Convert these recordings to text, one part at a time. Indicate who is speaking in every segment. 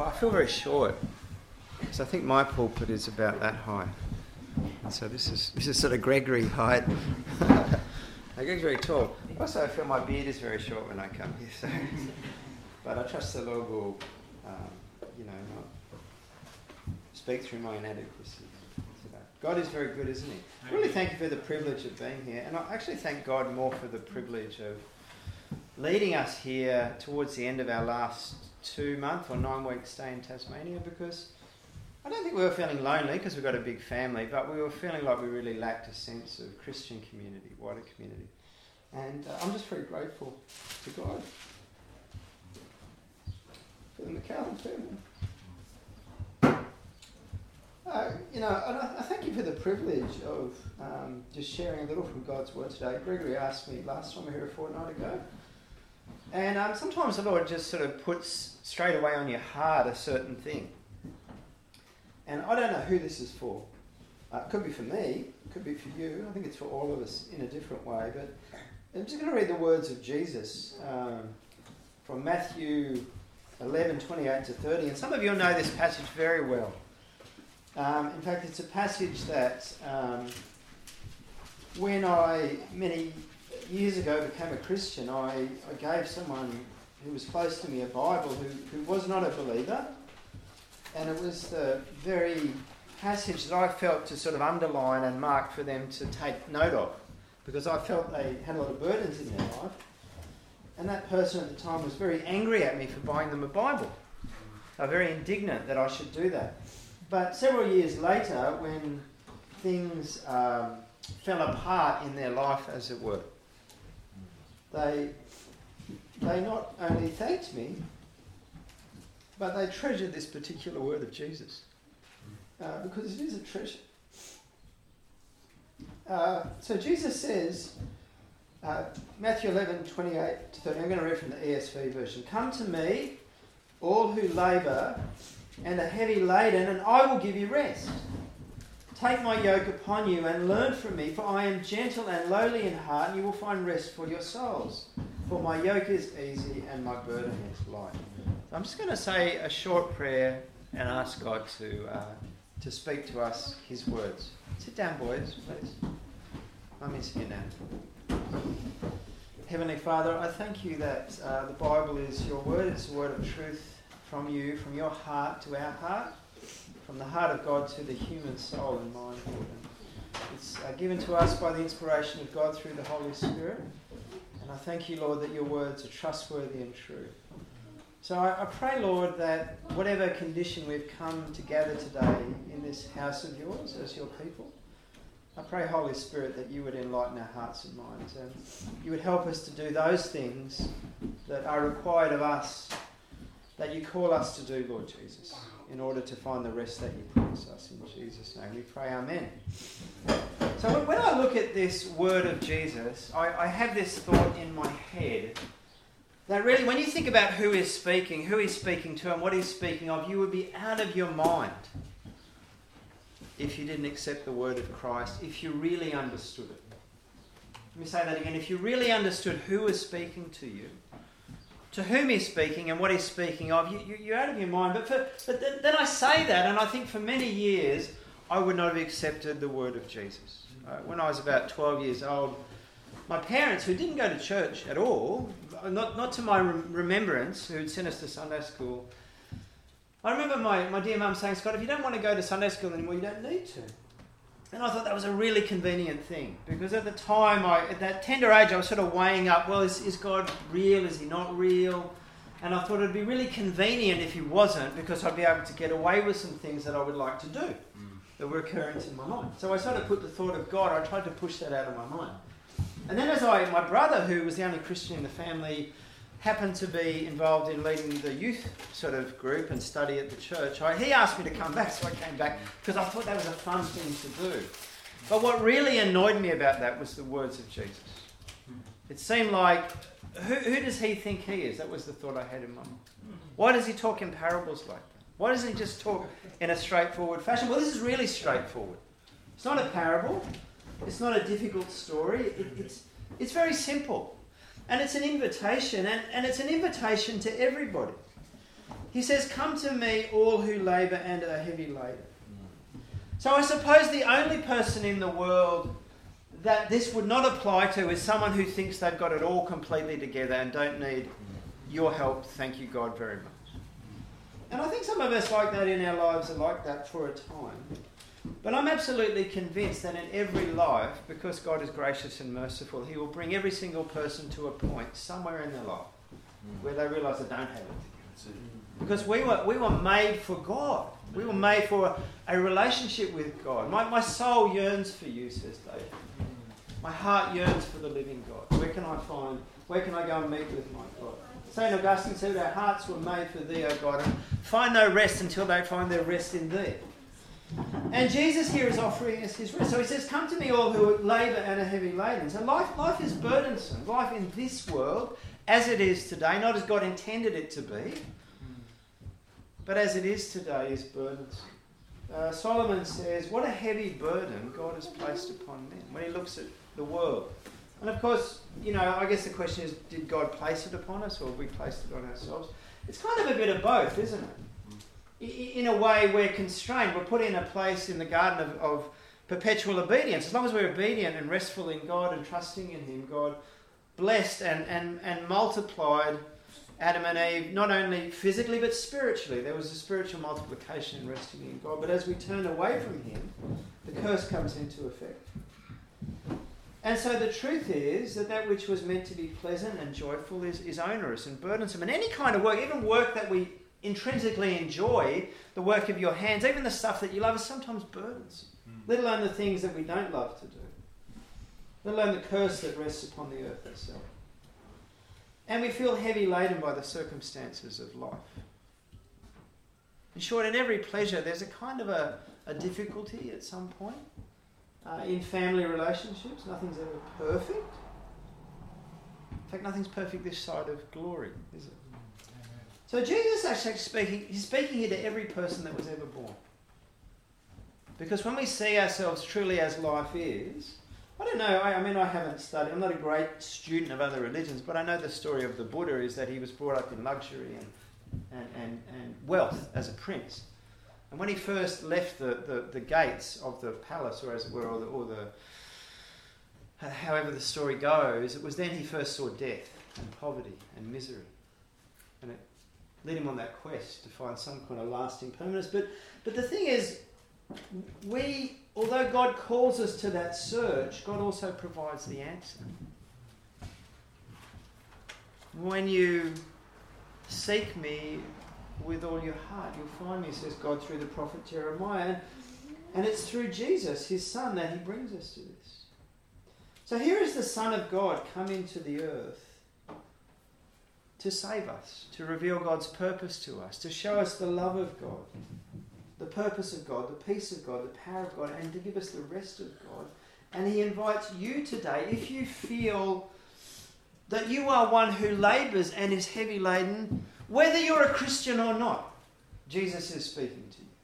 Speaker 1: I feel very short. So I think my pulpit is about that high. So this is sort of Gregory height. Greg's very tall. Also, I feel my beard is very short when I come here. So, but I trust the Lord will, not speak through my inadequacy today. God is very good, isn't He? I really thank you for the privilege of being here, and I actually thank God more for the privilege of leading us here towards the end of our last 2-month or 9-week stay in Tasmania, because I don't think we were feeling lonely because we've got a big family, but we were feeling like we really lacked a sense of Christian community, wider community. And I'm just very grateful to God for the McCallum family. And I thank you for the privilege of just sharing a little from God's Word today. Gregory asked me last time we were here a fortnight ago. And sometimes the Lord just sort of puts straight away on your heart a certain thing. And I don't know who this is for. It could be for me, it could be for you. I think it's for all of us in a different way. But I'm just going to read the words of Jesus from Matthew 11:28-30. And some of you will know this passage very well. In fact, it's a passage that when I, many years ago, became a Christian, I gave someone who was close to me a Bible who was not a believer. And it was the very passage that I felt to sort of underline and mark for them to take note of, because I felt they had a lot of burdens in their life. And that person at the time was very angry at me for buying them a Bible. They were very indignant that I should do that. But several years later, when things fell apart in their life, as it were, they not only thanked me, but they treasured this particular word of Jesus, because it is a treasure. So Jesus says, Matthew 11:28-30, I'm going to read from the ESV version. Come to me, all who labour and are heavy laden, and I will give you rest. Take my yoke upon you and learn from me, for I am gentle and lowly in heart, and you will find rest for your souls. For my yoke is easy and my burden is light. So I'm just going to say a short prayer and ask God to speak to us His words. Sit down, boys, please. I miss you now. Heavenly Father, I thank you that the Bible is your word. It's a word of truth from you, from your heart to our heart, from the heart of God to the human soul and mind. It's given to us by the inspiration of God through the Holy Spirit. And I thank you, Lord, that your words are trustworthy and true. So I pray, Lord, that whatever condition we've come to gather today in this house of yours as your people, I pray, Holy Spirit, that you would enlighten our hearts and minds, and you would help us to do those things that are required of us, that you call us to do, Lord Jesus, in order to find the rest that you promise us. In Jesus' name we pray, amen. So when I look at this word of Jesus, I have this thought in my head that really, when you think about who he's speaking to and what he's speaking of, you would be out of your mind if you didn't accept the word of Christ, if you really understood it. Let me say that again. If you really understood who is speaking to you, to whom he's speaking and what he's speaking of, you're out of your mind. But then I say that, and I think for many years I would not have accepted the word of Jesus. When I was about 12 years old, my parents, who didn't go to church at all, not to my remembrance, who'd sent us to Sunday school, I remember my dear mum saying, Scott, if you don't want to go to Sunday school anymore, you don't need to. And I thought that was a really convenient thing, because at the time, at that tender age, I was sort of weighing up, well, is God real? Is he not real? And I thought it'd be really convenient if he wasn't, because I'd be able to get away with some things that I would like to do that were occurrence in my mind. So I sort of put the thought of God, I tried to push that out of my mind. And then my brother, who was the only Christian in the family, happened to be involved in leading the youth sort of group and study at the church. He asked me to come back, so I came back because I thought that was a fun thing to do. But what really annoyed me about that was the words of Jesus. It seemed like, who does he think he is? That was the thought I had in my mind. Why does he talk in parables like that? Why doesn't he just talk in a straightforward fashion? Well, this is really straightforward. It's not a parable. It's not a difficult story. It's very simple. And it's an invitation, and it's an invitation to everybody. He says, come to me, all who labour and are heavy laden. So I suppose the only person in the world that this would not apply to is someone who thinks they've got it all completely together and don't need your help. Thank you, God, very much. And I think some of us like that in our lives are like that for a time. But I'm absolutely convinced that in every life, because God is gracious and merciful, he will bring every single person to a point somewhere in their life where they realise they don't have it together. Because we were made for God. We were made for a relationship with God. My soul yearns for you, says David. My heart yearns for the living God. Where can I go and meet with my God? St. Augustine said, our hearts were made for thee, O God, and find no rest until they find their rest in thee. And Jesus here is offering us his rest. So he says, come to me all who labour and are heavy laden. So life is burdensome. Life in this world, as it is today, not as God intended it to be, but as it is today, is burdensome. Solomon says, what a heavy burden God has placed upon men when he looks at the world. And of course, I guess the question is, did God place it upon us or have we placed it on ourselves? It's kind of a bit of both, isn't it? In a way, we're constrained. We're put in a place in the garden of perpetual obedience. As long as we're obedient and restful in God and trusting in him, God blessed and multiplied Adam and Eve, not only physically but spiritually. There was a spiritual multiplication in resting in God. But as we turn away from him, the curse comes into effect. And so the truth is that which was meant to be pleasant and joyful is onerous and burdensome. And any kind of work, even work that we intrinsically enjoy, the work of your hands, even the stuff that you love, is sometimes burdensome. Let alone the things that we don't love to do. Let alone the curse that rests upon the earth itself. And we feel heavy laden by the circumstances of life. In short, in every pleasure, there's a kind of a difficulty at some point. In family relationships, nothing's ever perfect. In fact, nothing's perfect this side of glory, is it? So Jesus actually he's speaking here to every person that was ever born. Because when we see ourselves truly as life is, I don't know, I haven't studied, I'm not a great student of other religions, but I know the story of the Buddha is that he was brought up in luxury and wealth as a prince. And when he first left the gates of the palace, or as it were, or the however the story goes, it was then he first saw death and poverty and misery. And it led him on that quest to find some kind of lasting permanence. But the thing is, although God calls us to that search, God also provides the answer. When you seek me with all your heart, you'll find me, says God through the prophet Jeremiah. And it's through Jesus, his Son, that he brings us to this. So here is the Son of God come into the earth to save us, to reveal God's purpose to us, to show us the love of God, the purpose of God, the peace of God, the power of God, and to give us the rest of God. And he invites you today, if you feel that you are one who labours and is heavy laden, whether you're a Christian or not, Jesus is speaking to you.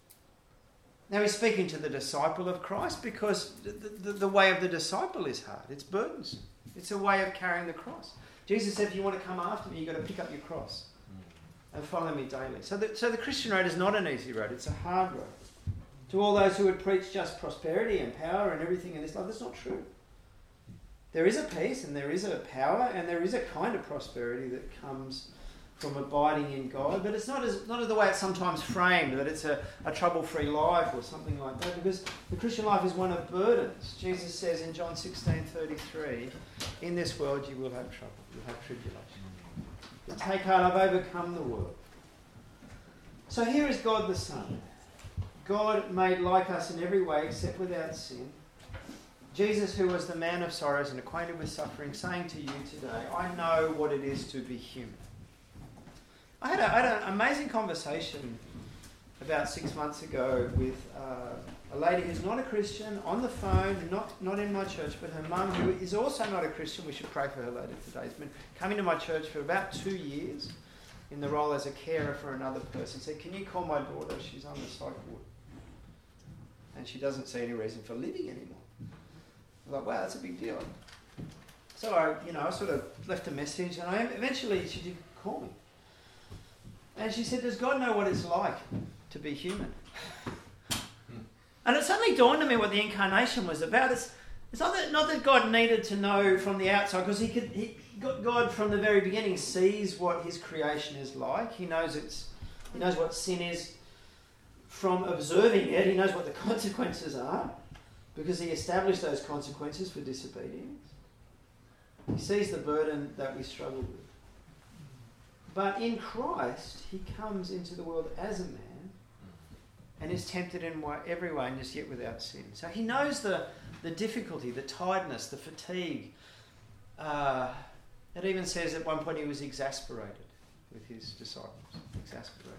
Speaker 1: Now he's speaking to the disciple of Christ because the way of the disciple is hard. It's burdensome. It's a way of carrying the cross. Jesus said, if you want to come after me, you've got to pick up your cross and follow me daily. So the Christian road is not an easy road. It's a hard road. To all those who would preach just prosperity and power and everything in this life, that's not true. There is a peace and there is a power and there is a kind of prosperity that comes from abiding in God, but it's not as the way it's sometimes framed, that it's a trouble-free life or something like that, because the Christian life is one of burdens. Jesus says in John 16:33, in this world you will have trouble, you'll have tribulation. But take heart, I've overcome the world. So here is God the Son. God made like us in every way except without sin. Jesus, who was the man of sorrows and acquainted with suffering, saying to you today, I know what it is to be human. I had an amazing conversation about 6 months ago with a lady who's not a Christian, on the phone, not in my church, but her mum, who is also not a Christian. We should pray for her later today. She's been coming to my church for about 2 years in the role as a carer for another person. Said, can you call my daughter? She's on the psych ward. And she doesn't see any reason for living anymore. I'm like, wow, that's a big deal. So I sort of left a message, and eventually she did call me. And she said, does God know what it's like to be human? And it suddenly dawned on me what the incarnation was about. It's not that God needed to know from the outside, because God from the very beginning sees what his creation is like. He knows what sin is from observing it. He knows what the consequences are, because he established those consequences for disobedience. He sees the burden that we struggle with. But in Christ, he comes into the world as a man and is tempted in every way, and is yet without sin. So he knows the difficulty, the tiredness, the fatigue. It even says at one point he was exasperated with his disciples. Exasperated.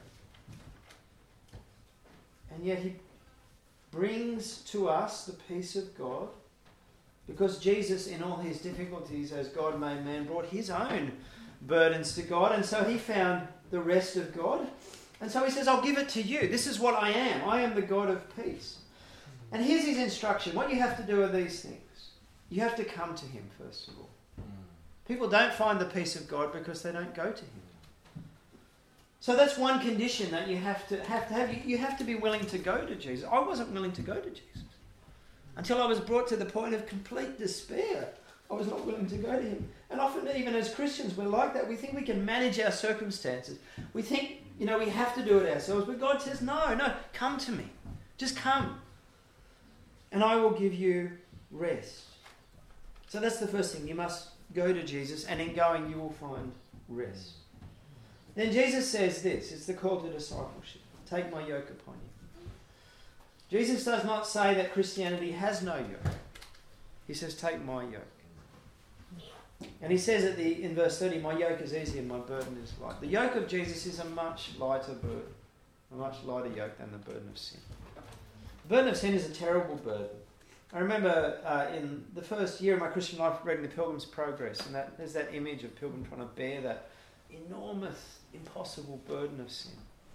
Speaker 1: And yet he brings to us the peace of God, because Jesus, in all his difficulties as God made man, brought his own burdens to God, and so he found the rest of God. And so he says, I'll give it to you. This is what I am. I am the God of peace. And here's his instruction. What you have to do are these things. You have to come to him, first of all. People don't find the peace of God because they don't go to him. So that's one condition that you have to have. You have to be willing to go to Jesus. I wasn't willing to go to Jesus until I was brought to the point of complete despair. I was not willing to go to him. And often, even as Christians, we're like that. We think we can manage our circumstances. We think, we have to do it ourselves. But God says, no, come to me. Just come. And I will give you rest. So that's the first thing. You must go to Jesus, and in going you will find rest. Then Jesus says this. It's the call to discipleship. Take my yoke upon you. Jesus does not say that Christianity has no yoke. He says, take my yoke. And he says in verse 30, my yoke is easy and my burden is light. The yoke of Jesus is a much lighter burden, a much lighter yoke than the burden of sin. The burden of sin is a terrible burden. I remember in the first year of my Christian life reading the Pilgrim's Progress, and there's that image of Pilgrim trying to bear that enormous, impossible burden of sin.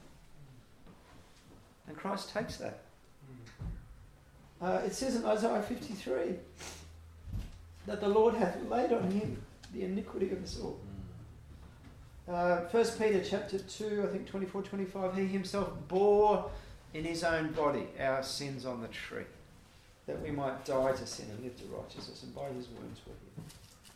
Speaker 1: And Christ takes that. It says in Isaiah 53 that the Lord hath laid on him the iniquity of us all. 1 Peter chapter 2, I think 24, 25, he himself bore in his own body our sins on the tree, that we might die to sin and live to righteousness, and by his wounds we're healed.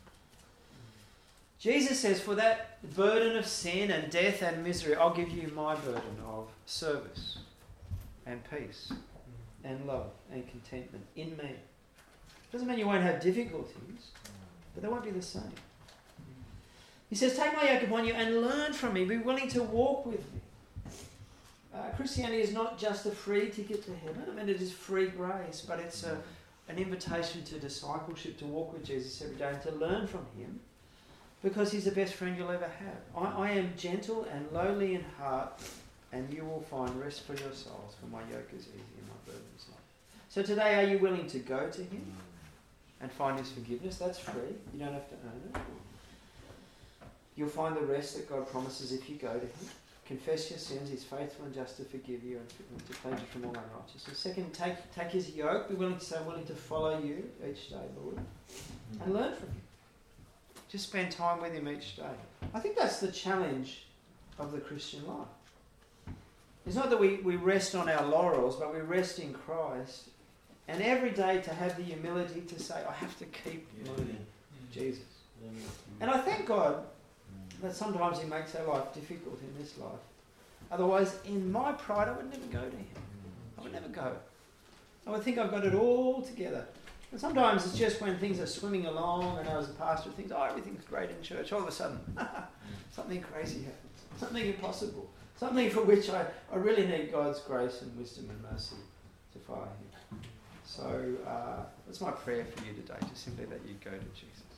Speaker 1: Jesus says, for that burden of sin and death and misery, I'll give you my burden of service and peace and love and contentment in me. Doesn't mean you won't have difficulties, but they won't be the same. He says, take my yoke upon you and learn from me. Be willing to walk with me. Christianity is not just a free ticket to heaven. I mean, it is free grace, but it's an invitation to discipleship, to walk with Jesus every day and to learn from him, because he's the best friend you'll ever have. I am gentle and lowly in heart, and you will find rest for your souls, for my yoke is easy and my burden is light. So today, are you willing to go to him and find his forgiveness? That's free. You don't have to earn it. You'll find the rest that God promises if you go to him. Confess your sins. He's faithful and just to forgive you and to cleanse you from all unrighteousness. Second, take his yoke. Be willing to say, I'm willing to follow you each day, Lord, and learn from him. Just spend time with him each day. I think that's the challenge of the Christian life. It's not that we rest on our laurels, but we rest in Christ. And every day to have the humility to say, I have to keep learning Jesus. And I thank God that sometimes he makes our life difficult in this life. Otherwise, in my pride, I would never go to him. I would never go. I would think I've got it all together. And sometimes it's just when things are swimming along, and I as a pastor think, everything's great in church. All of a sudden, something crazy happens. Something impossible. Something for which I really need God's grace and wisdom and mercy to follow him. So that's my prayer for you today, just simply that you go to Jesus.